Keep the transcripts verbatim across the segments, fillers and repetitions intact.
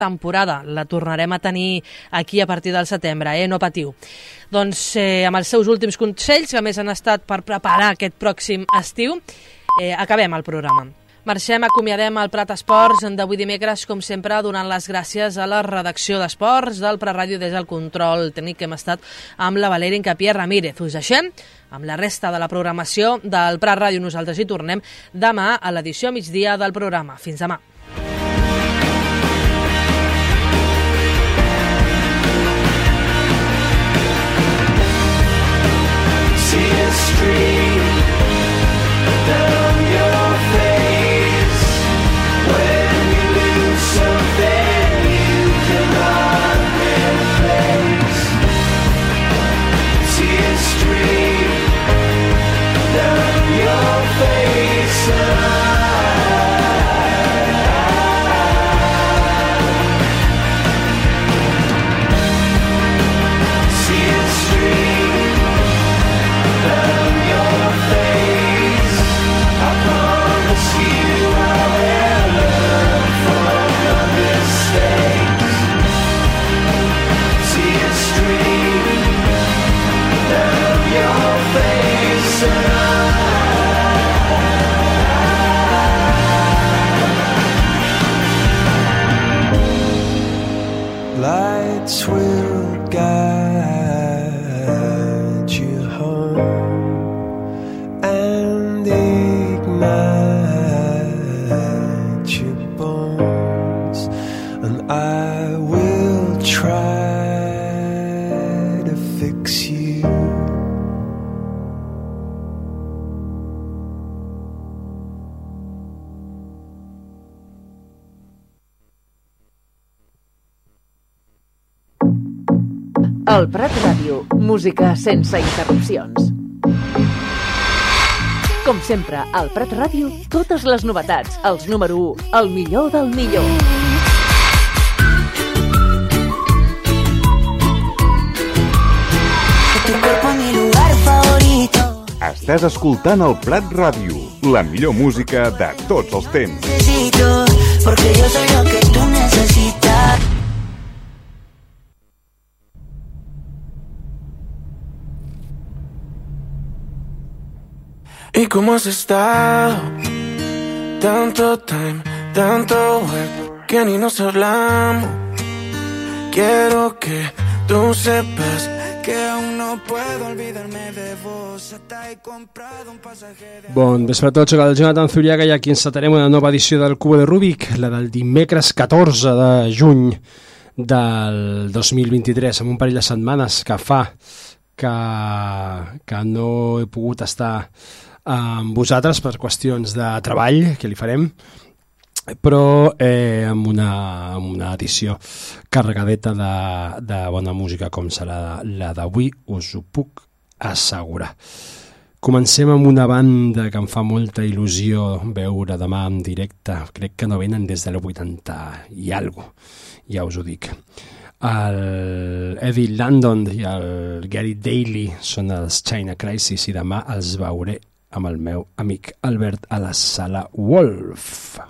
temporada. La tornarem a tenir aquí a partir del setembre, eh? No patiu. Doncs eh, amb els seus últims consells, que més han estat per preparar aquest pròxim estiu, eh, acabem el programa. Marxem, acomiadem el Prat Esports d'avui dimecres, com sempre, donant les gràcies a la redacció d'Esports del Prat Ràdio des del control tècnic que hem estat amb la Valeria Incapié Ramírez. Us deixem amb la resta de la programació del Prat Ràdio. Nosaltres hi tornem demà a l'edició migdia del programa. Fins demà. Lights will guide you home and ignite your bones, and I will try to fix you. El Prat Ràdio, música sense interrupcions. Com sempre, al Prat Ràdio, totes les novetats, els número u, el millor del millor. Estàs escoltant el Prat Ràdio, la millor música de tots els temps. Porque yo soy lo que tú necesitas. ¿Y cómo has estado? Tanto time, tanto work, que ni nos hablamos. Quiero que tú sepas que aún no puedo olvidarme de vos. Hasta he comprado un pasaje de... Bon vespre a tots, soc el Jonathan Zuriaga i aquí encetarem una nova edició del Cubo de Rubik, la del dimecres catorze de juny del dos mil vint-i-tres, amb un parell de setmanes que fa que, que no he pogut estar amb vosaltres per qüestions de treball que li farem, però eh, amb, una, amb una edició carregadeta de, de bona música com serà la d'avui, us ho puc assegurar. Comencem amb una banda que em fa molta il·lusió veure demà en directe. Crec que no venen des del vuitanta i alguna cosa, ja us ho dic. El Eddie Landon i el Gary Daly són els China Crisis i demà els veuré amb el meu amic Albert a la Sala Wolf.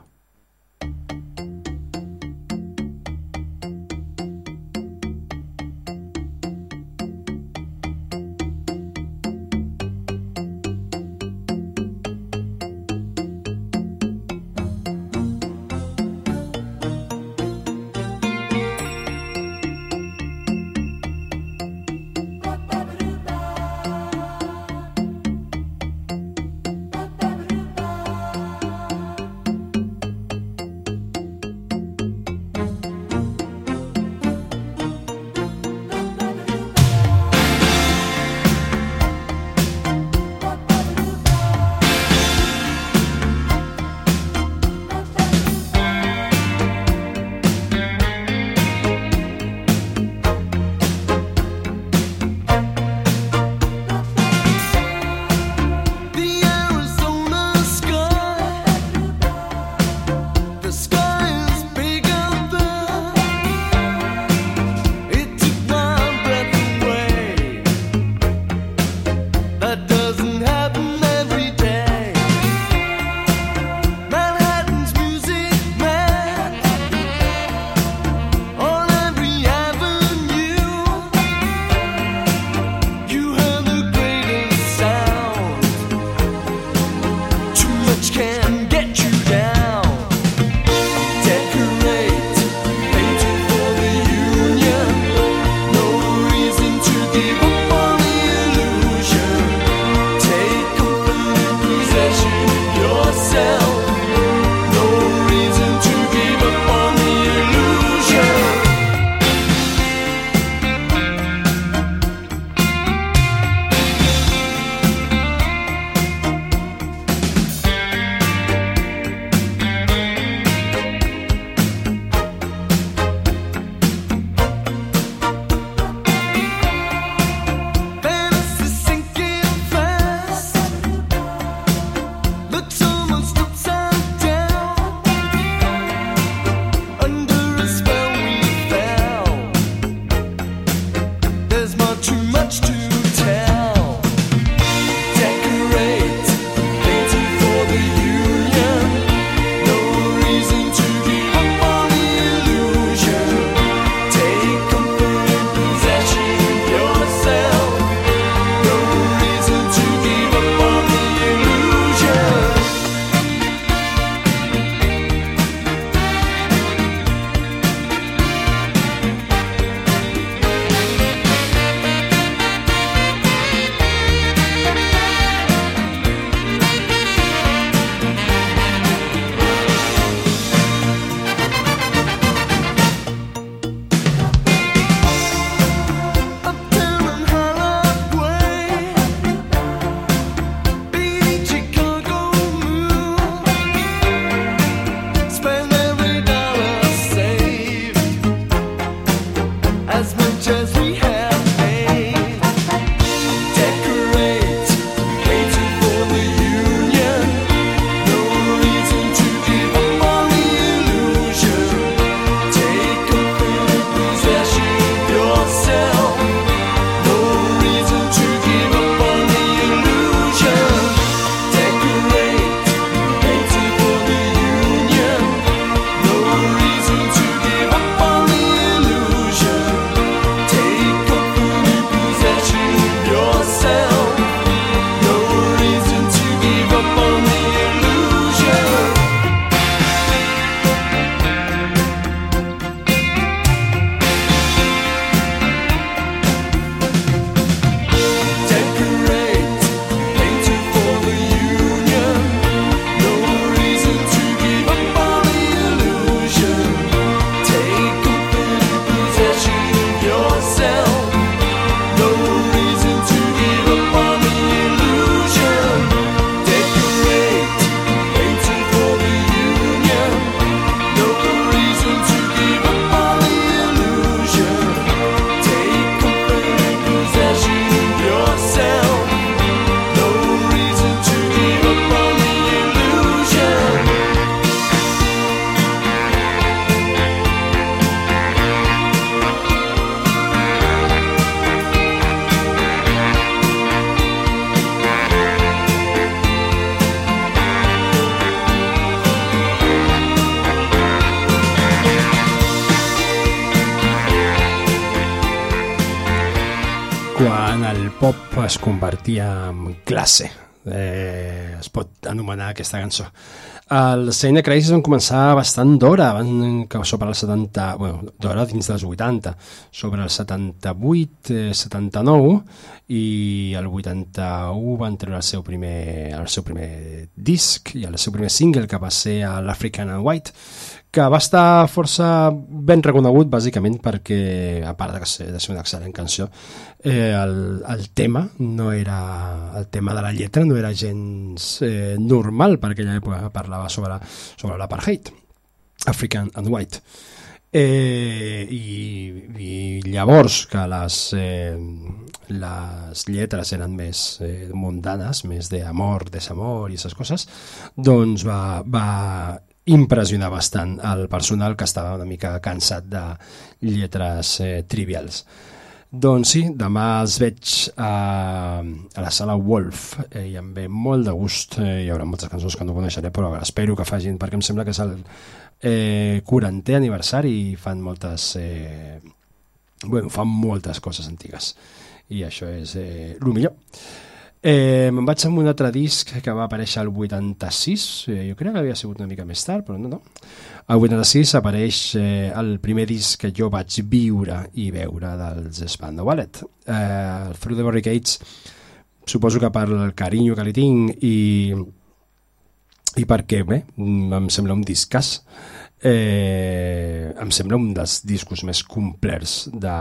quan el pop es convertia en classe. Eh, es pot anomenar aquesta cançó. Els Sane Crisis van començar bastant d'hora, van sobre el setanta, bueno, d'hora dins dels vuitanta, sobre el setanta-vuit, eh, setanta-nou, i el vuitanta-u van treure el seu primer, el seu primer disc i el seu primer single, que va ser l'African and White, que va estar força ben reconegut, bàsicament perquè, a part de ser, de ser una excel·lent cançó, eh, el, el tema no era el tema de la lletra no era gens eh, normal, per aquella època parlava sobre, sobre l'apartheid, African and White. Eh, i, i llavors que les, eh, les lletres eren més eh, mundanes, més d'amor, desamor i aquestes coses, doncs va, va impressionar bastant el personal, que estava una mica cansat de lletres eh, trivials. Doncs sí, demà els veig a, a la sala Wolf, eh, i em ve molt de gust. Eh, hi haurà moltes cançons que no coneixeré, però espero que facin, perquè em sembla que és el eh, quarantè aniversari i fan moltes eh, bueno, fan moltes coses antigues i això és eh, el millor. Eh, me'n vaig amb un altre disc que va aparèixer al vuitanta-sis, eh, jo crec que havia sigut una mica més tard, però no, no. Al vuitanta-sis apareix eh, el primer disc que jo vaig viure i veure dels Spandau Ballet, eh, Through the Barricades. Suposo que per el carinyo que li tinc i, i perquè bé, em sembla un discàs. Eh, em sembla un dels discos més complets de,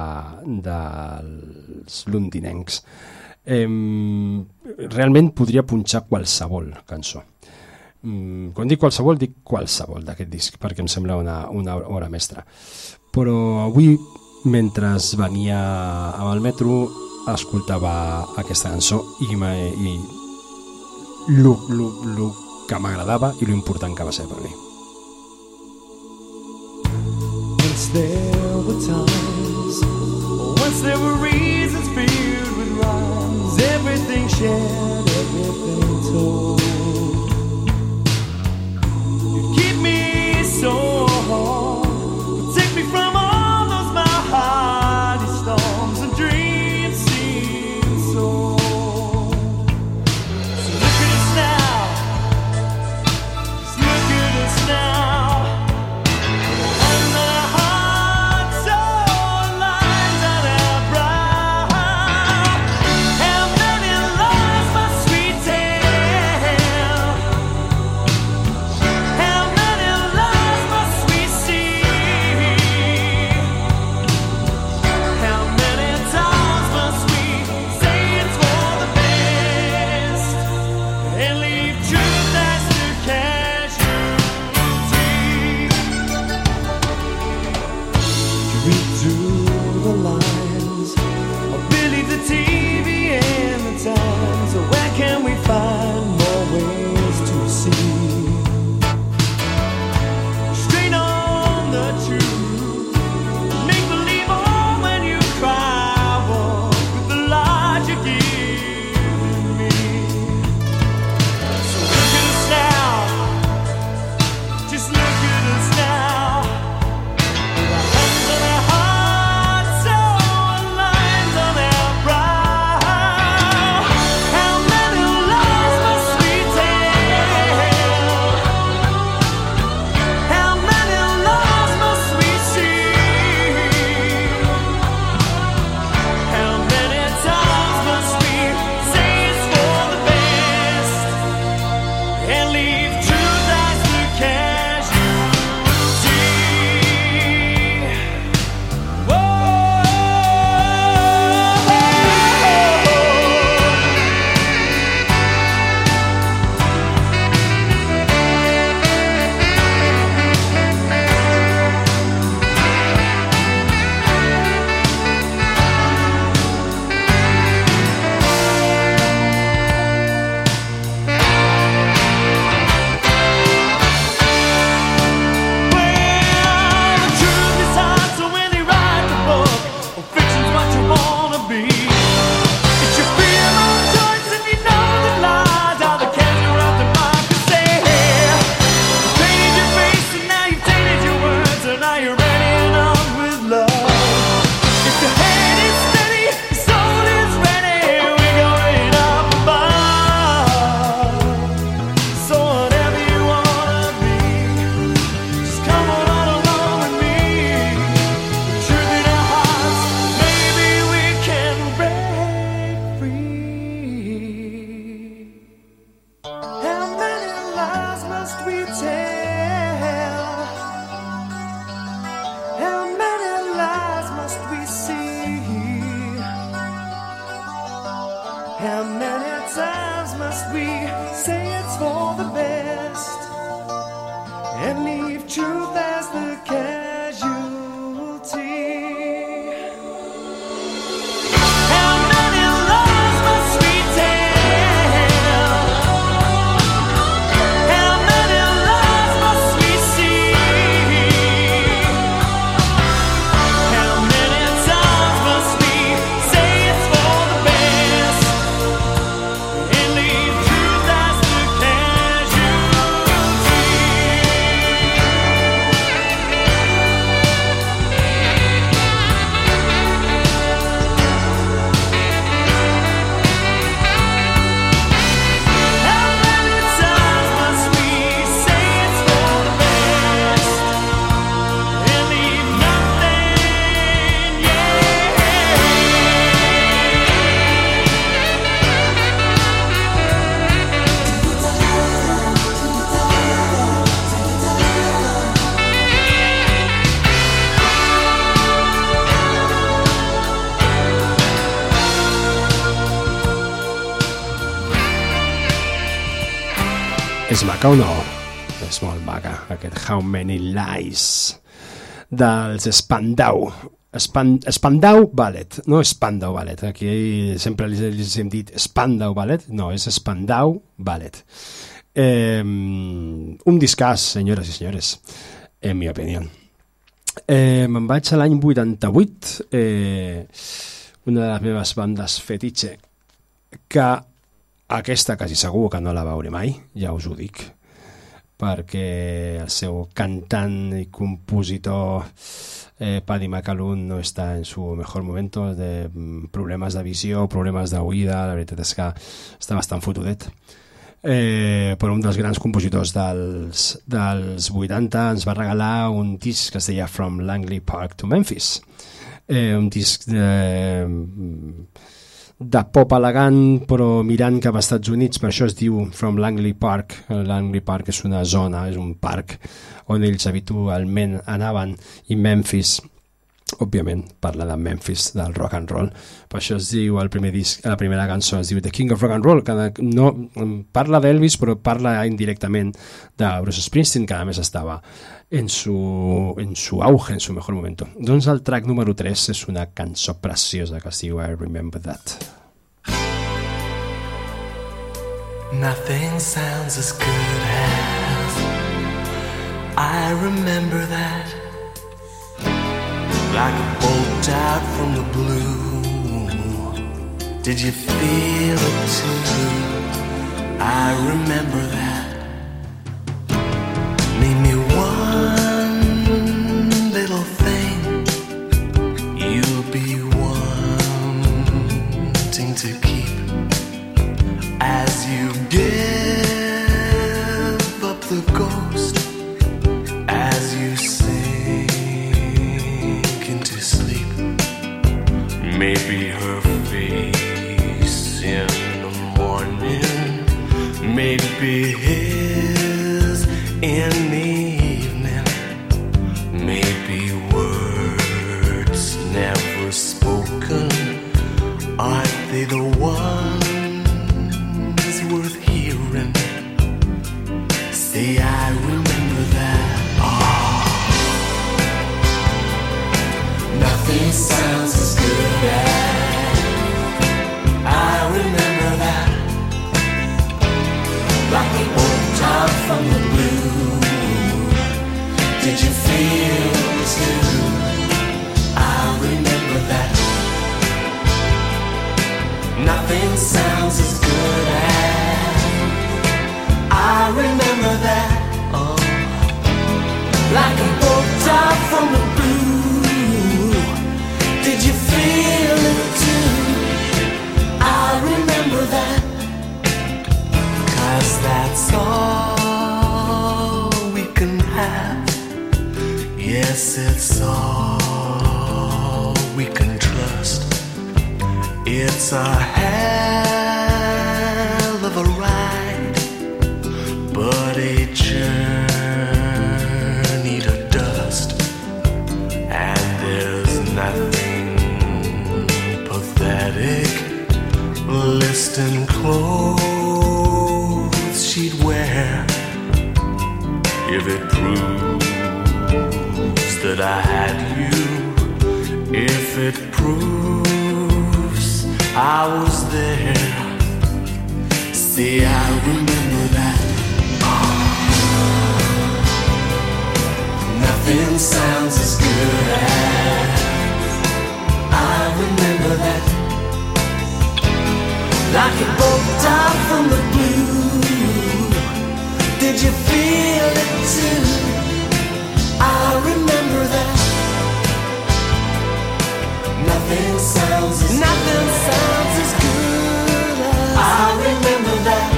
dels londinencs. Eh, realment podria punxar qualsevol cançó. Mm, quan dic qualsevol, dic qualsevol d'aquest disc, perquè em sembla una, una obra mestra. Però avui, mentre venia amb el metro, escoltava aquesta cançó i, i el que m'agradava i l'important que va ser per mi. Once there were times, once there were reasons filled with rhymes, everything shared, everything told. You keep me so hard, take me from all those my hearty storms and dreams seem so. So look at us now, just look at us now. How many lies my sweet tale És maca o no? És molt maca, aquest How Many Lies dels Spandau. Span, Spandau Ballet, no Spandau Ballet. Aquí sempre els hem dit Spandau Ballet, no, és Spandau Ballet. Eh, un discàs, senyores i senyores, en mi opinió. Eh, me'n vaig a l'any vuitanta-vuit, eh, una de les meves bandes fetitxe, que aquesta quasi segur que no la veuré mai, ja us ho dic, perquè el seu cantant i compositor eh, Paddy McAloon no està en su mejor momento, de problemes de visió, problemes d'oïda, la veritat és que està bastant fotudet. Eh, però un dels grans compositors dels, dels vuitanta ens va regalar un disc que es deia From Langley Park to Memphis, eh, un disc de, de pop elegant però mirant cap als Estats Units, per això es diu From Langley Park. Langley Park és una zona, és un parc on ells habitualment anaven, i Memphis òbviament parla de Memphis, del rock and roll, per això es diu el primer disc, la primera cançó es diu The King of Rock and Roll, que no parla d'Elvis però parla indirectament de Bruce Springsteen, que a més estava en su, en su auge, en su mejor momento. Doncs el track número tres és una cançó preciosa que es diu I Remember That. Nothing sounds as good as I remember that, like a bolt out from the blue. Did you feel it too? I remember that. Name me one little thing you'll be wanting to keep as you give up the ghost, as you maybe her face in the morning, maybe his in the evening, maybe words never spoken. Aren't they the ones worth hearing? Say I remember that. Oh. Nothing sounds as good as I remember that, like a bolt out from the blue. Did you feel it too? I remember that. Nothing sounds as good as I remember that. Oh, like a bolt out from the blue. Did you feel it too? I remember that. 'Cause that's all we can have. Yes, it's all we can trust. It's a hell of a ride, but a journey to dust. And there's nothing pathetic. Listen clothes she'd wear if it proves that I had you, if it proves I was there. See, I remember that. Nothing sounds as good as I remember that. Like a bolt out from the blue. Did you feel it too? I remember that. Nothing sounds as nothing sounds as good as I remember that.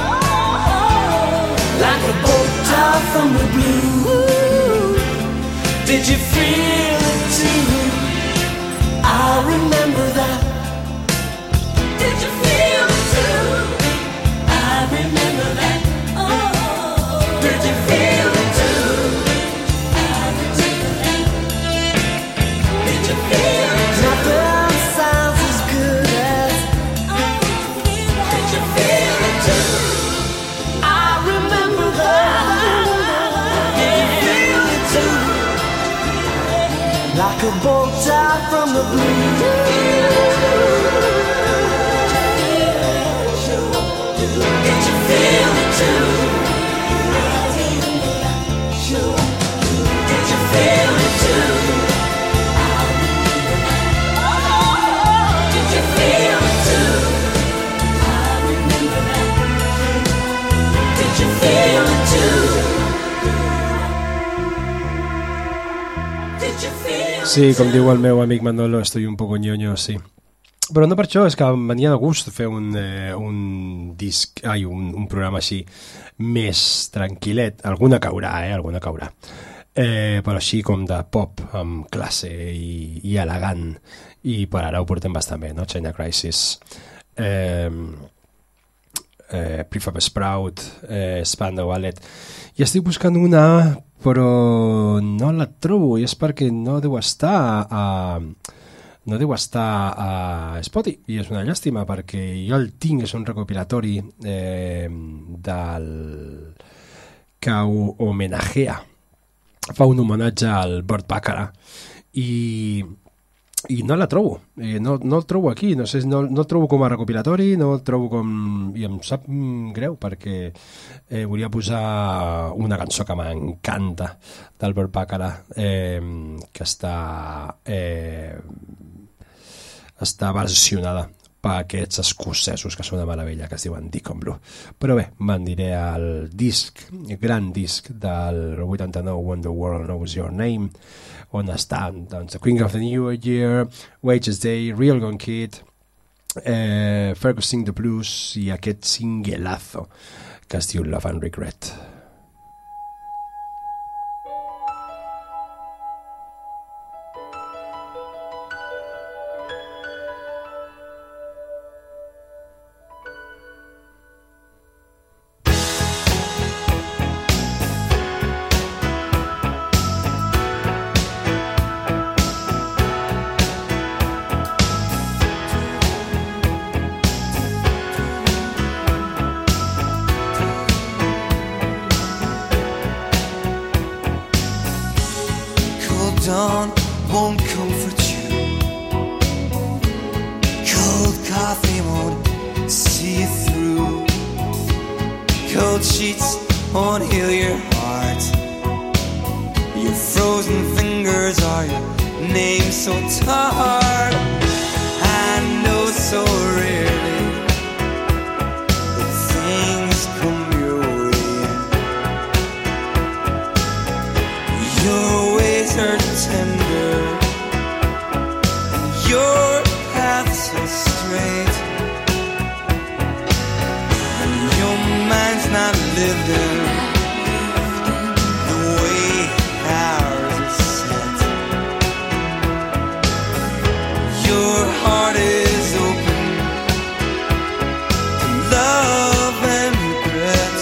Like a bolt out from the blue. Did you feel it too? I remember that. Did you feel it too? I remember that. Oh, did you feel it too? I remember that. Did you feel it too? Nothing sounds as good as. Oh, did you feel it too? I remember. a bolt down from the blue. Did you feel it too? Did you feel it too? Did you feel it too? Did you feel it too? Did you feel it? Sí, com diu el meu amic Manolo, estoy un poco ñoño, sí. Però no per això, és que em venia de gust fer un, eh, un disc, ai, un, un programa així més tranquil·let. Alguna caurà, eh? Alguna caurà. Eh, però així com de pop, amb classe i, i elegant. I per ara ho portem bastant bé, no? China Crisis, eh, eh, Prefab Sprout, eh, Spandau Ballet. I estic buscant una, però no la trobo, i és perquè no deu estar a... no deu estar a Spotify, i és una llàstima perquè jo el tinc, és un recopilatori eh, del que homenatgea, fa un homenatge al Burt Bacharach i, i no la trobo, eh, no, no el trobo aquí, no sé, no, no el trobo com a recopilatori, no el trobo com... i em sap greu perquè eh, volia posar una cançó que m'encanta del Burt Bacharach, eh, que està... Eh, està versionada per aquests escocesos que són una meravella, que es diuen Deacon Blue. Però bé, me'n diré al disc, el gran disc del vuitanta-nou, When the World Knows Your Name, on estan doncs, The Queen of the New Year, Wages Day, Real Gone Kid, eh, Ferguson the Blues i aquest singelazo que es diu Love and Regret. Dawn won't comfort you. Cold coffee won't see you through. Cold sheets won't heal your heart. Your frozen fingers are your name so tired. I know so rarely that things come your way. Your ways are tender, and your path so straight, and your mind's not living the way ours is set. Your heart is open to love and regret.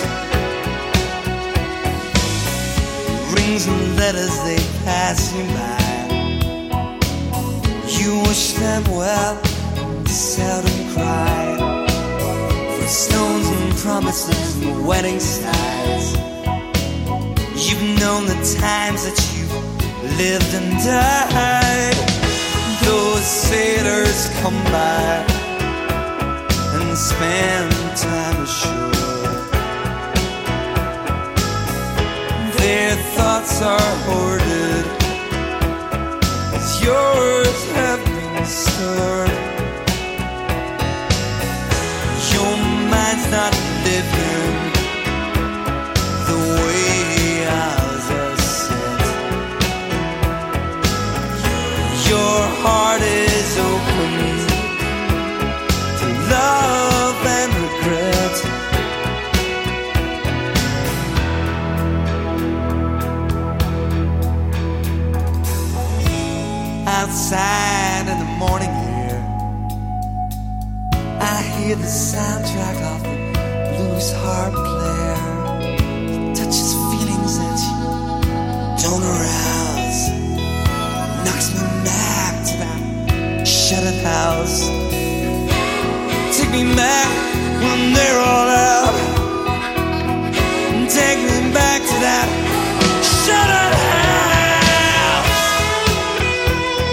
Rings and letters, they pass you by. You wish them well, seldom cry. For stones and promises and wedding styles, you've known the times that you've lived and died. Those sailors come by and spend time ashore. Their thoughts are hoarded as yours have been stored. Your mind's not living the way ours are set. Your heart is open to love and regret. Outside in the morning air, I hear the soundtrack of the blues harp player. It touches feelings that you don't arouse, knocks me back to that shuttered house. Take me back when they're all out, take me back to that shuttered house.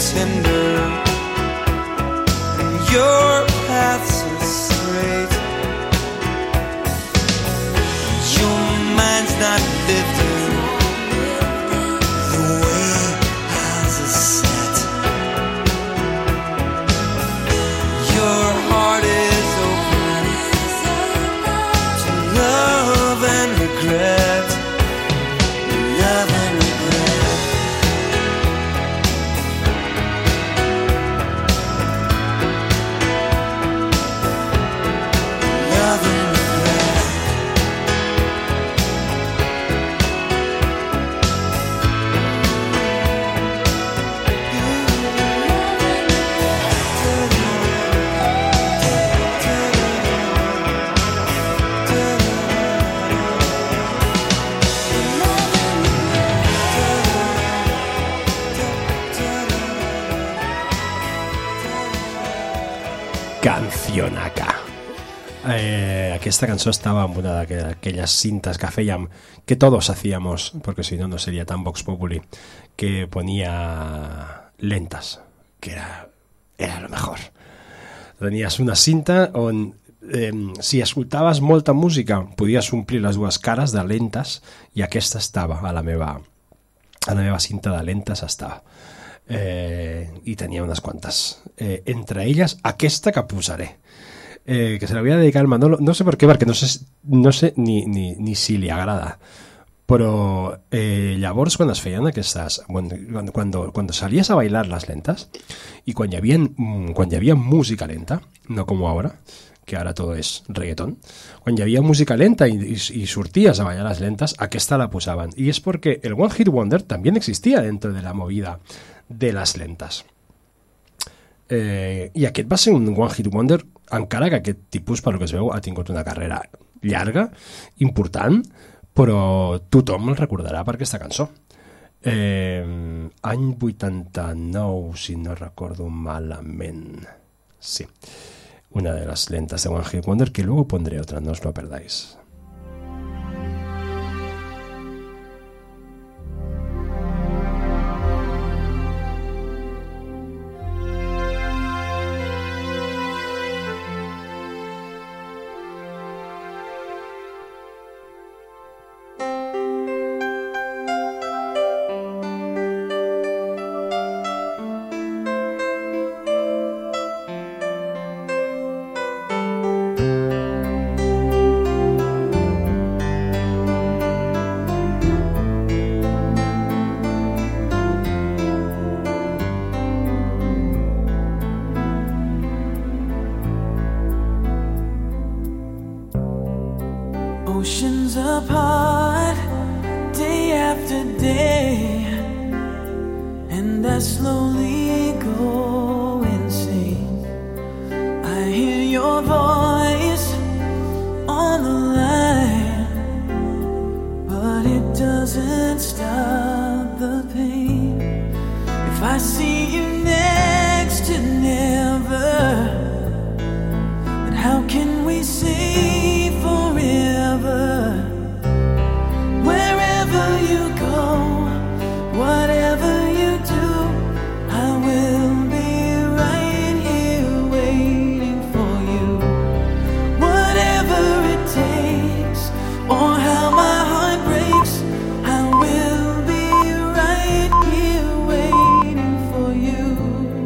tender, and your path so straight. Your mind's not lifting the way ours is set. Your heart is open to love and regret, love and regret. Love and regret. Cancionaca. Eh, aquesta cançó estava en una d'aquelles cintes que fèiem, que todos hacíamos, porque si no no sería tan Vox Populi, que ponía lentas, que era, era lo mejor. Tenies una cinta on eh, si escoltaves molta música podies omplir les dues cares de lentes, i aquesta estava a la meva a la meva cinta de lentes estava. Eh, i tenia unes quantes, eh, entre elles aquesta que posaré, eh, que se la voy a dedicar al Manolo, no sé per què, perquè no sé, no sé ni, ni, ni si li agrada, però eh, llavors quan es feien aquestes, quan, quan, quan salies a bailar les lentes i quan hi havia, quan hi havia música lenta, no com ara, que ara tot és reggaeton, quan hi havia música lenta i, i, i sorties a bailar les lentes, aquesta la posaven, i és perquè el One Hit Wonder també existia dentro de la movida de les lentes. Eh, I aquest va ser un One Hit Wonder, encara que aquest tipus, per lo que es veu, ha tingut una carrera llarga, important, però tothom el recordarà per aquesta cançó. Eh, any vuitanta-nou, si no recordo malament. Sí, una de las lentas de One Hit Wonder, que luego pondré otra, no os lo perdáis. Oceans apart, day after day, and I slowly go insane. I hear your voice on the line, but it doesn't stop the pain. If I see you next to never, then how can we say forever? Wherever you go, whatever you do, I will be right here waiting for you. Whatever it takes, or how my heart breaks, I will be right here waiting for you.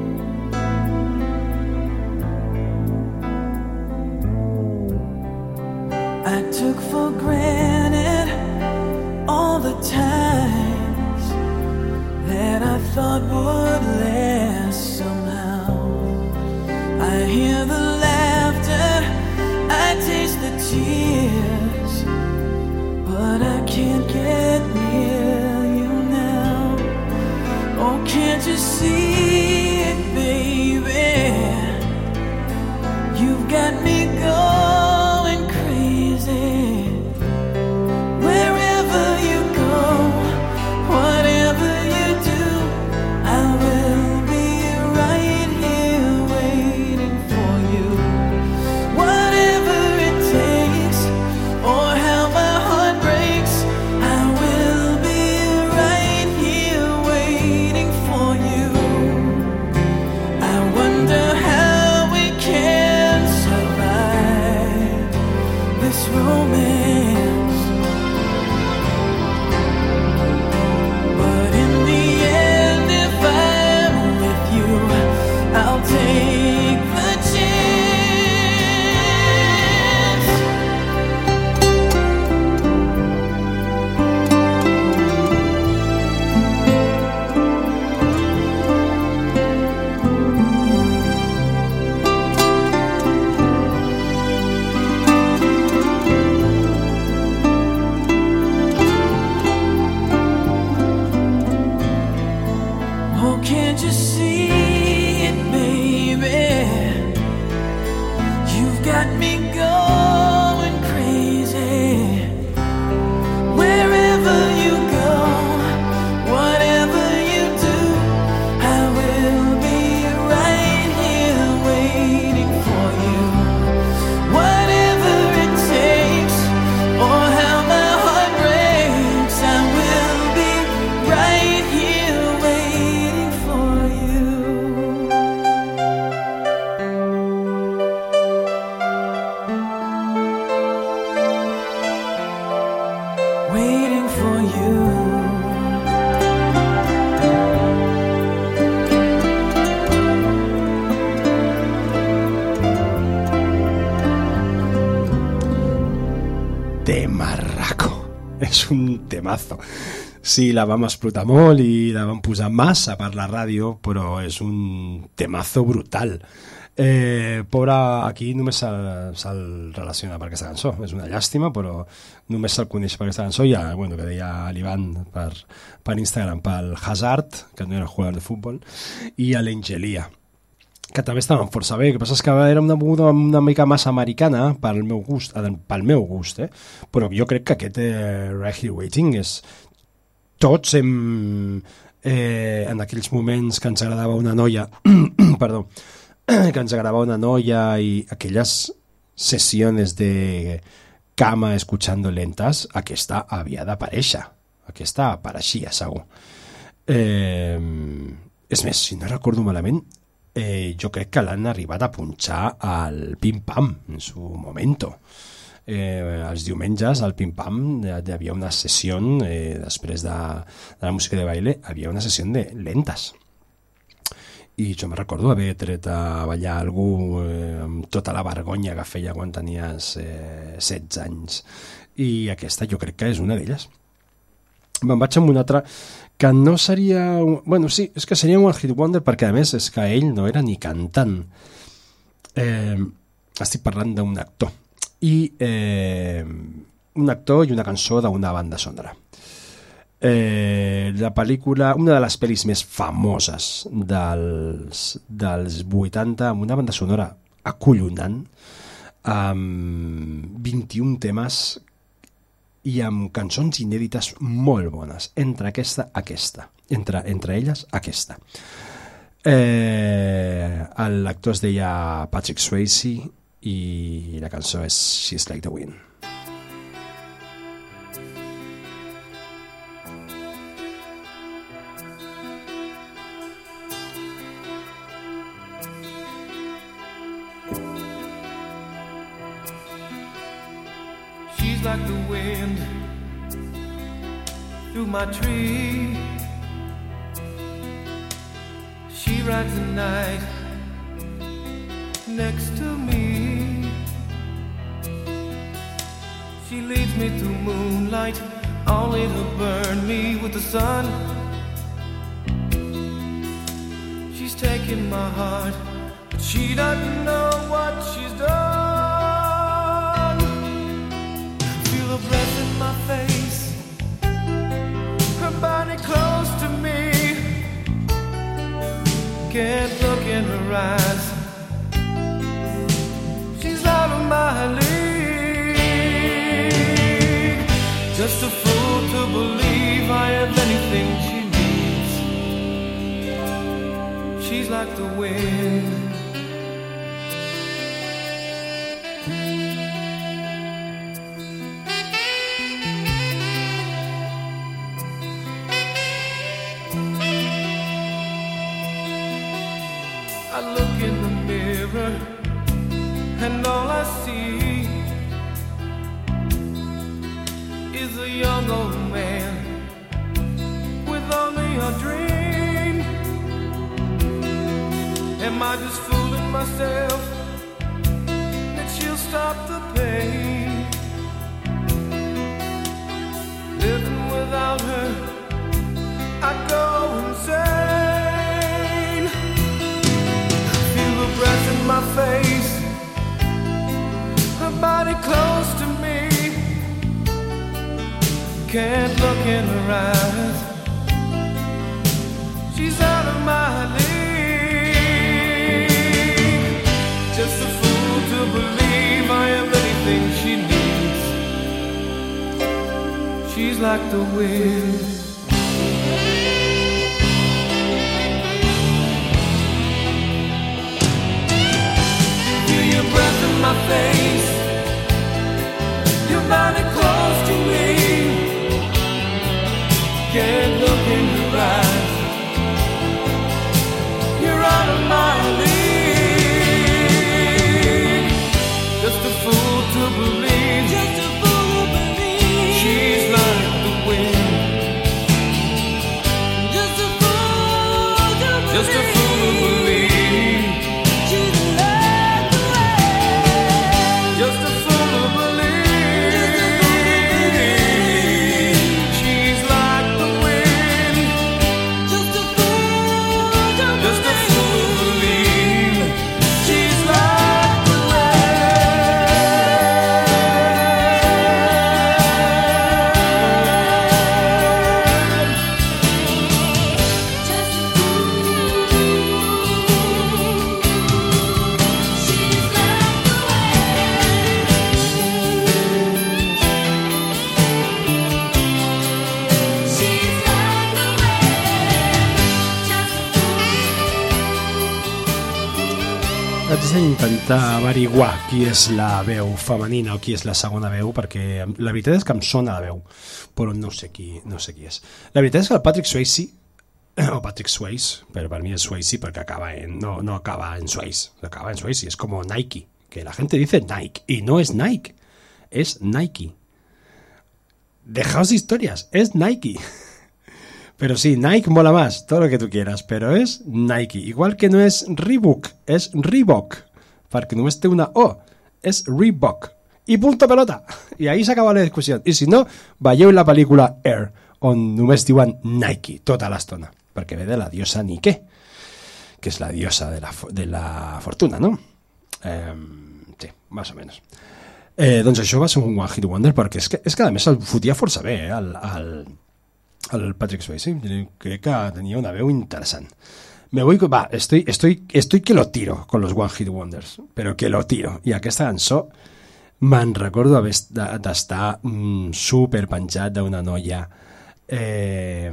I took for granted all the times that I thought would last somehow. I hear the laughter, I taste the tears, but I can't get near you now. Oh, can't you see it, baby? You've got me going crazy. Wherever you go, whatever you do, I will be right here waiting for you. Whatever it takes, or how my heart breaks, I will be right here waiting for you. me going crazy. Wherever you go, whatever you do, I will be right here waiting for you. Whatever it takes, or how my heart breaks, I will be right here waiting for you. Waiting for you. Temarraco. És un temazo. Sí, la vam explotar molt i la vam posar massa per la ràdio, però és un temazo brutal. Eh, pobre, aquí només se'l, se'l relaciona per aquesta cançó. És una llàstima, però només se'l coneix per aquesta cançó. I ja, bueno, que deia l'Ivan per, per Instagram, pel Hazard, que no era jugador de futbol, i a l'Angelia, que també estaven força bé. El que passa és que era una moguda una mica massa americana pel meu gust, pel meu gust, eh? Però jo crec que aquest eh, Right Here Waiting és... Tots hem... Eh, en aquells moments que ens agradava una noia... perdó, que ens agradava una noia i aquelles sessions de cama escuchando lentas, aquesta havia d'aparèixer. Aquesta apareixia, segur. Eh, és més, si no recordo malament, eh, jo crec que l'han arribat a punxar al Pim Pam en su momento. Eh, els diumenges al Pim Pam hi havia una sessió, eh, després de, de la música de baile, havia una sessió de lentes. I jo me recordo haver tret a ballar algú eh, amb tota la vergonya que feia quan tenies eh, setze anys. I aquesta jo crec que és una d'elles. Me'n vaig amb una altra que no seria... Bueno, sí, és que seria un One Hit Wonder perquè a més és que ell no era ni cantant. Eh, estic parlant d'un actor. I eh, un actor i una cançó d'una banda sonora. Eh, la pel·lícula, una de les pel·lis més famoses dels, dels vuitanta, amb una banda sonora acollonant, amb vint-i-un temes i amb cançons inèdites molt bones, entre aquesta aquesta, entre, entre elles aquesta. Eh, l'actor es deia Patrick Swayze i la cançó és She's Like the Wind. She's like the wind through my tree. She rides the night next to me. She leads me through moonlight, only to burn me with the sun. She's taken my heart, but she doesn't know what she's done. Feel her breath in my face, her body close to me. Can't look in her eyes, she's out of my league. Just a fool to believe I have anything she needs. She's like the wind. I look in the mirror and all I see is a young old man with only a dream. Am I just fooling myself that she'll stop the pain? Living without her, I go insane. Feel the breath in my face, her body close to me. Can't look in her eyes, she's out of my league. Just a fool to believe I like the wind. Feel your breath in my face, your body close to me. Can't look in your eyes, you're out of my league. Just a fool to believe, just a fool to believe she's like the wind. Just a fool to believe, just a fool to believe she's like the wind. Just a fool to believe, just a fool to believe she's like the wind. Just a fool to believe, just a fool to believe she's like the Haig d'intentar averiguar qui és la veu femenina o qui és la segona veu, perquè la veritat és que em sona la veu, però no sé qui, no sé qui és. La veritat és que el Patrick Swayze, o Patrick Swayze, però per mi és Swayze perquè acaba en, no, no acaba en Swayze, acaba en Swayze, és com Nike, que la gente dice Nike, y no es Nike, es Nike. Dejaos de historias, es Nike. Pero sí, Nike mola más, todo lo que tú quieras, pero es Nike. Igual que no es Reebok, es Reebok. Perquè només té una O, és Reebok. I punto pelota. I ahí s'acaba la discussió. I si no, veieu la pel·lícula Air, on només diuen Nike tota l'estona, perquè ve de la diosa Nike, que és la diosa de la, de la fortuna, no? Eh, sí, més o menys. Eh, doncs això va ser un One Hit Wonder, perquè és que, és que a més el fotia força bé, eh, el... el el Patrick Swayze, creo que tenía una veu interesante. Me voy, va, estoy, estoy, estoy que lo tiro con los One Hit Wonders, pero que lo tiro. I aquesta cançó me'n recordo d'estar mm, super penjat d'una noia, eh,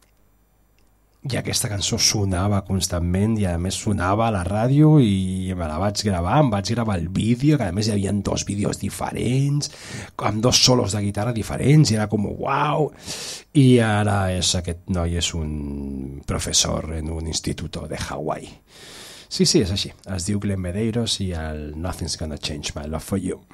i aquesta cançó sonava constantment i a més sonava a la ràdio i me la vaig gravar, em vaig gravar el vídeo, que a més hi havia dos vídeos diferents amb dos solos de guitarra diferents i era com uau, i ara és, aquest noi és un professor en un instituto de Hawaii. Sí, sí, és així, es diu Glenn Medeiros i el Nothing's Gonna Change My Love For You.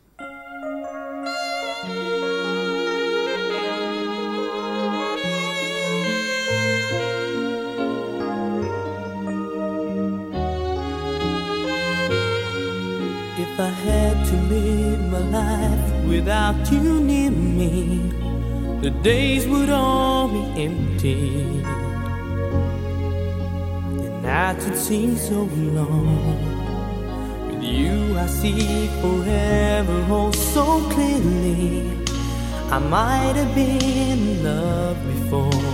If I had to live my life without you near me, the days would all be empty. The nights would seem so long. With you I see forever oh so clearly. I might have been in love before,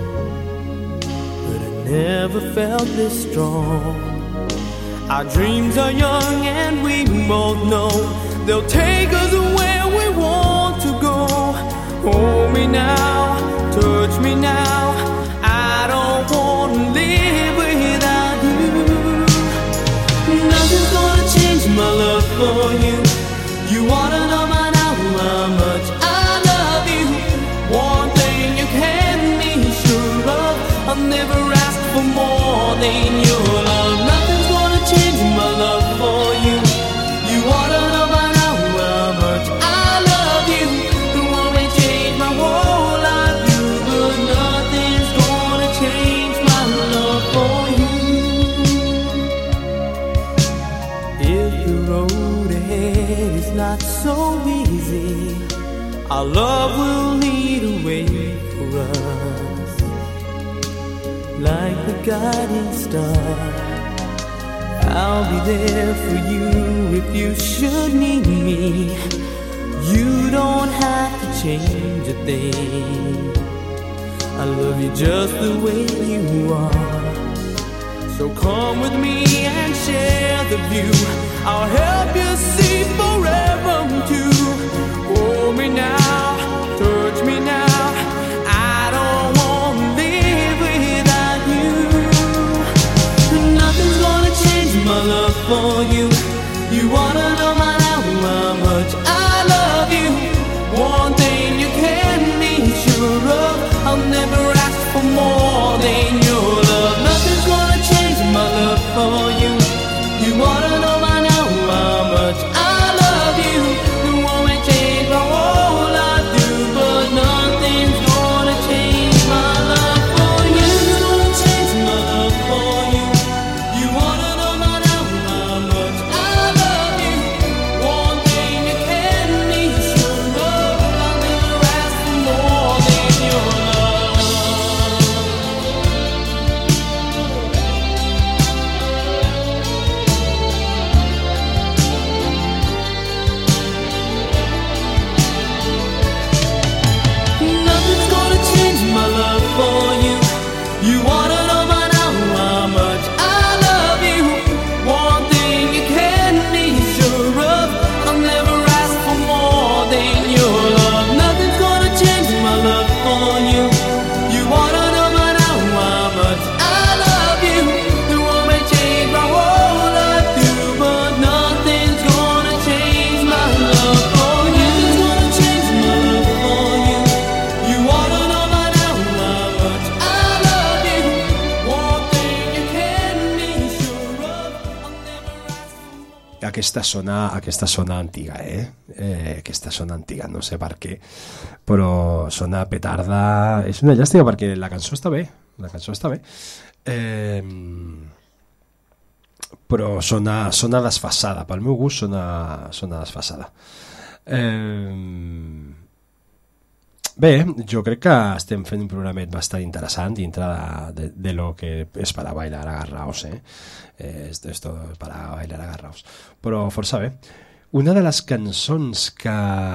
but I never felt this strong. Our dreams are young and we both know they'll take us where we want to go. Hold me now, touch me now, I don't want to live without you. Nothing's gonna change my love for you. You wanna know by now how much I love you. One thing you can be sure of, I'll never ask for more than your love. Nothing's gonna change my love for you. You wanna know by now how much I love you. The one may change my whole life, you, but nothing's gonna change my love for you. If the road ahead is not so easy, our love will lead a way for us, like the guiding star. I'll be there for you if you should need me. You don't have to change a thing. I love you just the way you are. So come with me and share the view. I'll help you see forever too. Hold me now, touch me now. for you. You wanna know by now how much I love you. You won't change my whole life through, but nothing's gonna change my love for you. Gonna change my love for you. You wanna know by now how much I love you. One thing you can be sure of, I'll never ask for more than your love. Nothing's gonna change my love for you. You wanna know by now how much I love you. One thing you can be sure of, I'll never ask for more than your love. Nothing's gonna change my love for you. You wanna know by now how much I love you. You won't change my whole life through, but nothing's gonna change my love for you. Nothing's gonna change my love for you. You wanna know by now how much I love you. One thing you can be sure of, I'll never ask for more. Aquesta sona, aquesta sona antiga, eh? eh? Aquesta sona antiga, no sé per què, però sona petarda. És una llàstima perquè la cançó està bé, la cançó està bé, eh, però sona, sona desfasada, pel meu gust sona, sona desfasada. Eh, bé, jo crec que estem fent un programet bastant interessant dintre de, de, de lo que és para bailar agarraos, eh? Eh, esto, esto para bailar agarraos, però força bé. Una de les cançons que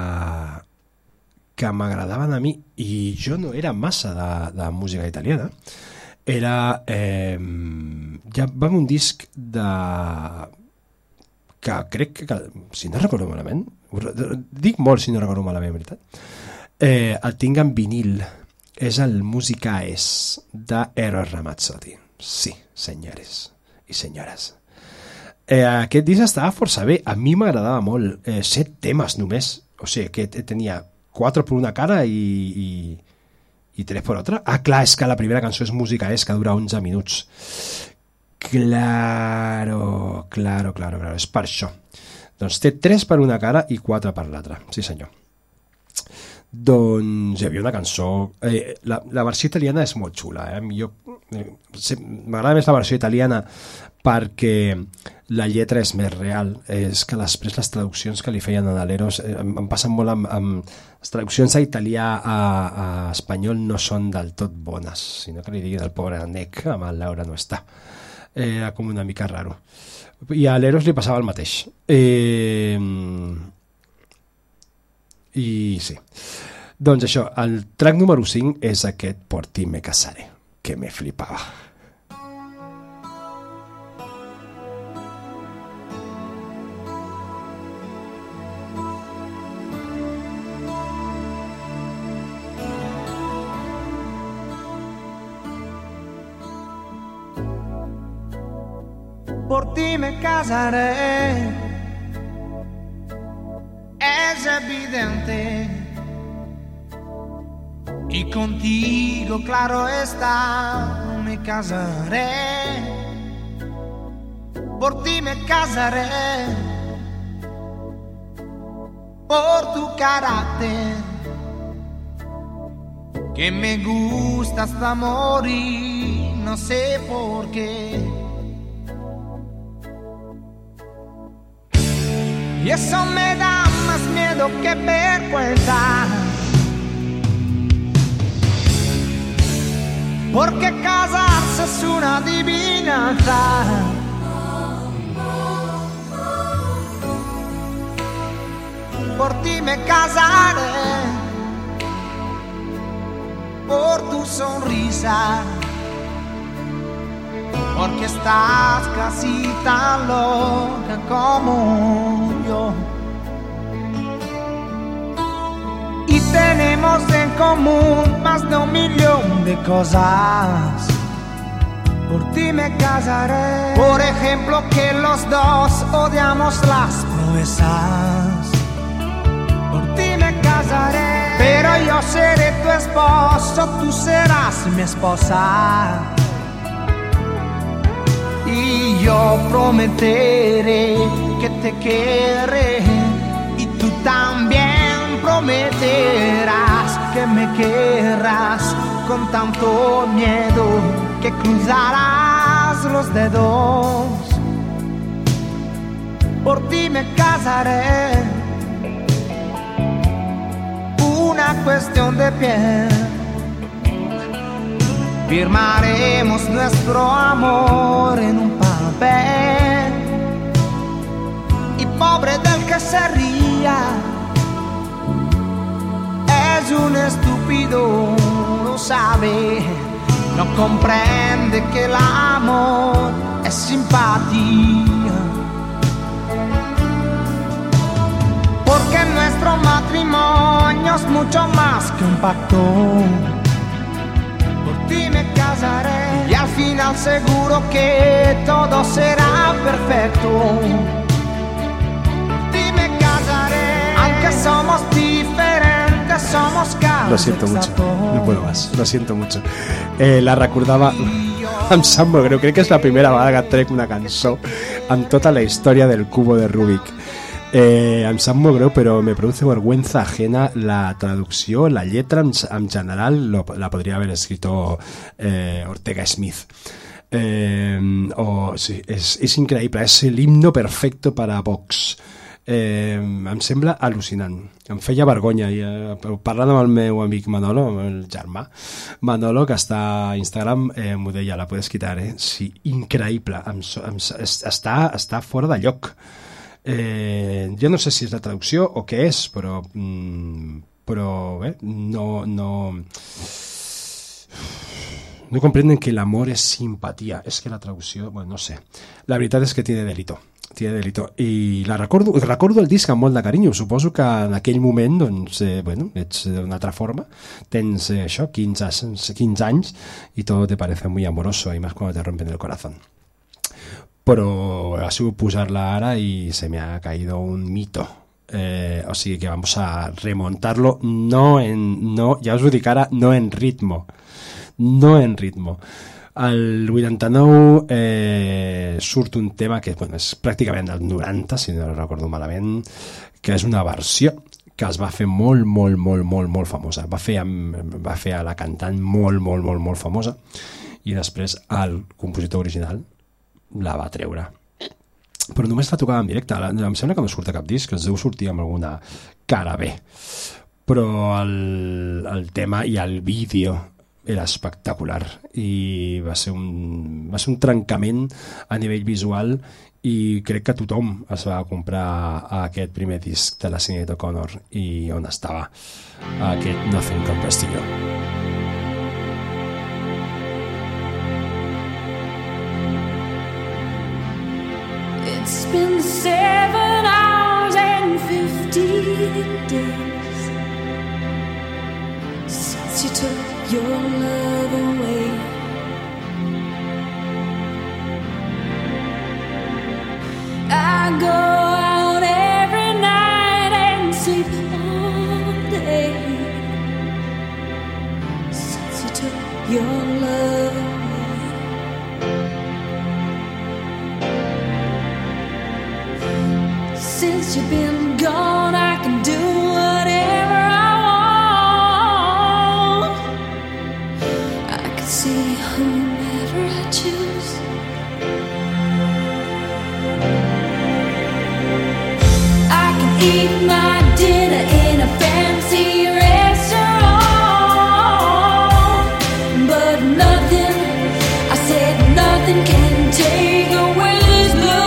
que m'agradaven a mi, i jo no era massa de, de música italiana, era eh, ja va un disc de que crec que, si no recordo malament, dic molt si no recordo malament, veritat, eh, el tinc en vinil, és el Musica Es de Eros Ramazzotti. Sí, senyores i senyores. Eh, aquest disc estava força bé, a mi m'agradava molt, eh, set temes només, o sigui que tenia quatre per una cara i, i, i tres per altra. Ah, clar, és que la primera cançó és Musica Es, que dura onze minuts. Claro, claro, claro, claro, és per això. Doncs té tres per una cara i quatre per l'altra, sí senyor. Doncs hi havia una cançó, eh, la, la versió italiana és molt xula, eh? Jo, eh, m'agrada més la versió italiana perquè la lletra és més real, és que després les traduccions que li feien a l'Eros eh, em, em passen molt amb, amb les traduccions a italià a, a espanyol no són del tot bones, sinó que li diguin el pobre Nec, amb el Laura no està, eh, era com una mica raro, i a l'Eros li passava el mateix, eh, i sí, doncs això, el track número cinc és aquest Por ti me casaré, que me flipava. Por ti me casaré, es evidente, y contigo, claro está, me casaré. Por ti me casaré, por tu carácter, que me gusta hasta morir, no sé por qué. Y eso me da más miedo que vergüenza, porque casarse es una adivinanza. Por ti me casaré, por tu sonrisa, porque estás casi tan loca como yo. Y tenemos en común más de un millón de cosas. Por ti me casaré. Por ejemplo, que los dos odiamos las proezas. Por ti me casaré. Pero yo seré tu esposo, tú serás mi esposa. Y yo prometeré que te querré, y tú también prometerás que me querrás con tanto miedo que cruzarás los dedos. Por ti me casaré, una cuestión de piel. Firmaremos nuestro amor en un papel, y pobre del que se ría, es un estúpido, lo sabe, no comprende que el amor es simpatía. Porque nuestro matrimonio es mucho más que un pacto. Por ti me casaré, y al final seguro que todo será perfecto. Por ti me casaré, aunque somos diferentes, somos cada. Lo siento mucho, no puedo más, lo siento mucho. Eh, la recordava em sap molt greu, crec que és la primera vegada que trec una cançó amb tota la història del cubo de Rubik. Eh, em sap molt greu, però me produce vergüenza ajena la traducció, la lletra en, en general lo, la podria haver escrito eh, Ortega Smith. Eh, o, sí, és, és increïble, és l'himno perfecto para Vox. Eh, em sembla al·lucinant, em feia vergonya i, eh, parlant amb el meu amic Manolo, el germà Manolo, que està a Instagram, eh, m'ho deia, la puedes quitar, eh? Sí, increïble, em, em, està, està fora de lloc. Eh, jo no sé si és la traducció o què és, però mm, però bé, no no no comprenden que l'amor és simpatia. És que la traducció, bueno, no sé, la veritat és que tiene delito tiene delito, i la recordo, recordo el disc amb molt de carinyo. Suposo que en aquell moment, doncs, eh, bueno, ets d'una altra forma, tens eh, això, quinze, quinze anys, i tot te parece muy amoroso, y más cuando te rompen el corazón. Però ha sigut posar-la ara i se me ha caído un mito. Eh, o sigui que vamos a remontarlo, no en, no, ja us ho dic ara, no en ritmo, no en ritmo. Al vuitanta-nou eh, surt un tema que bueno, és pràcticament del noranta, si no recordo malament, que és una versió que es va fer molt, molt, molt, molt, molt famosa. Va fer, amb, va fer a la cantant molt, molt, molt, molt famosa, i després el compositor original la va treure. Però només la tocava en directe. Em sembla que no surt a cap disc, que es deu sortir amb alguna cara B. Però el, el tema i el vídeo era espectacular, i va ser un, va ser un trencament a nivell visual, i crec que tothom es va comprar aquest primer disc de la Sinéad O'Connor, i on estava aquest Nothing Compares to You. It's been seven hours and fifteen days since you took your love away. I go out every night and sleep all day since you took your love away. Since you've been gone, I can do whatever I want. I can see whomever I choose. I can eat my dinner in a fancy restaurant, but nothing, I said nothing can take away this blues.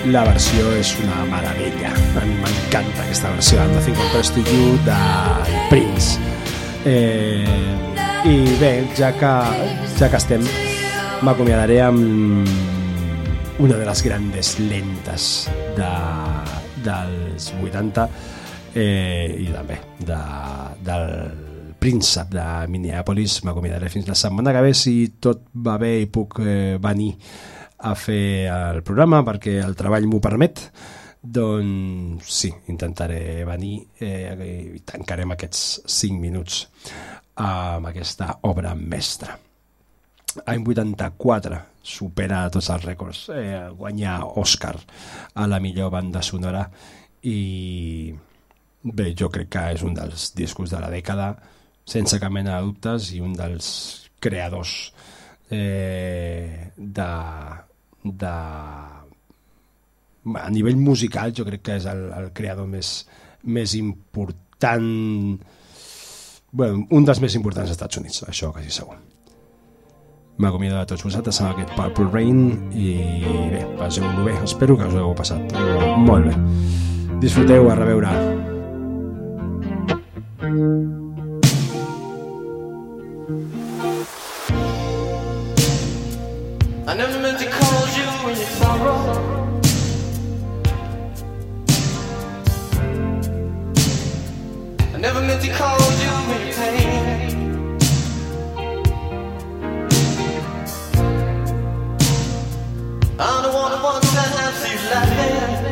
la versió és una meravella. A mi m'encanta aquesta versió de Nothing Compares to You del Prince. Eh, I bé, ja que, ja que estem, m'acomiadaré amb una de les grandes lentes de, dels vuitanta eh, i també de, del príncep de Minneapolis. M'acomiadaré fins la setmana que ve, si tot va bé i puc eh, venir a fer el programa perquè el treball m'ho permet. Doncs sí, intentaré venir eh, i tancarem aquests cinc minuts amb aquesta obra mestra. Any vuitanta-quatre supera tots els rècords, eh, guanya Òscar a la millor banda sonora i bé, jo crec que és un dels discos de la dècada sense cap mena de dubtes i un dels creadors eh, de, de a nivell musical jo crec que és el, el creador més, més important, bueno, un dels més importants als Estats Units, això quasi segur. M'acomiado de tots vosaltres amb aquest Purple Rain i bé, passeu-ho bé, espero que us ho heu passat molt bé. Disfruteu, a reveure. I never meant to call you in your sorrow. I never meant to call you in your pain. I'm the one who wants to have you laughing.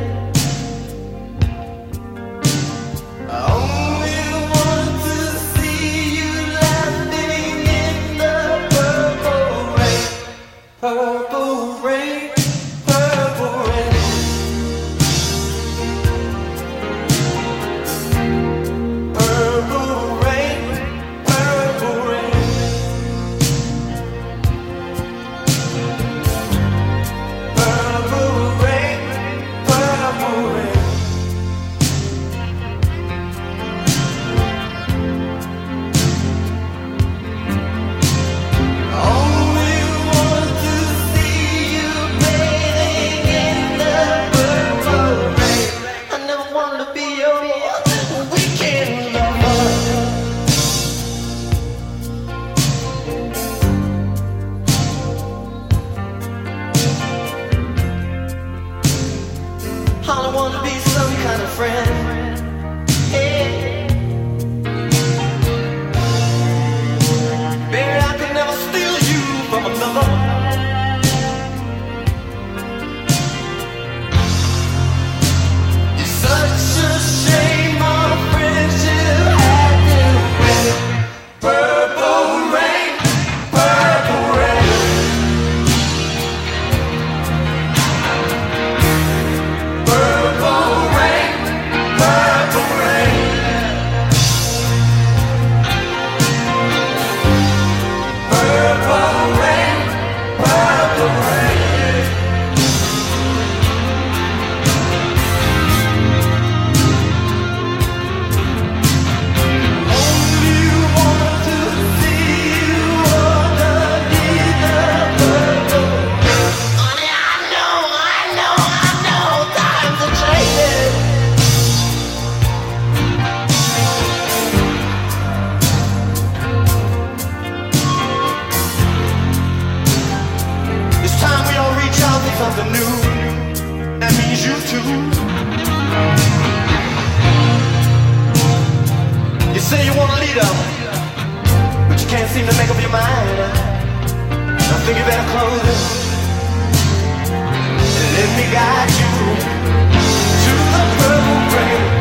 I only want to see you laughing in the purple rain. Purple rain, purple rain. Purple rain, purple rain. Something new, that means you too. You say you want a leader, but you can't seem to make up your mind. I think you better close it and let me guide you to the purple rain.